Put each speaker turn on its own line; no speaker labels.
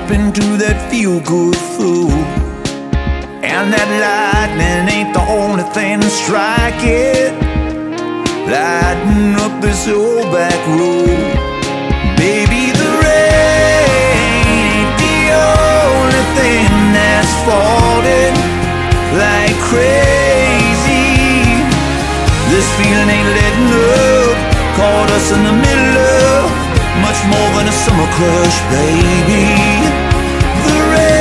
drop into that feel-good flow. And that lightning ain't the only thing to strike it, lighting up this old back road. Baby, the rain ain't the only thing that's falling like crazy. This feeling ain't letting up, caught us in the middle of much more than a summer crush, baby. The rain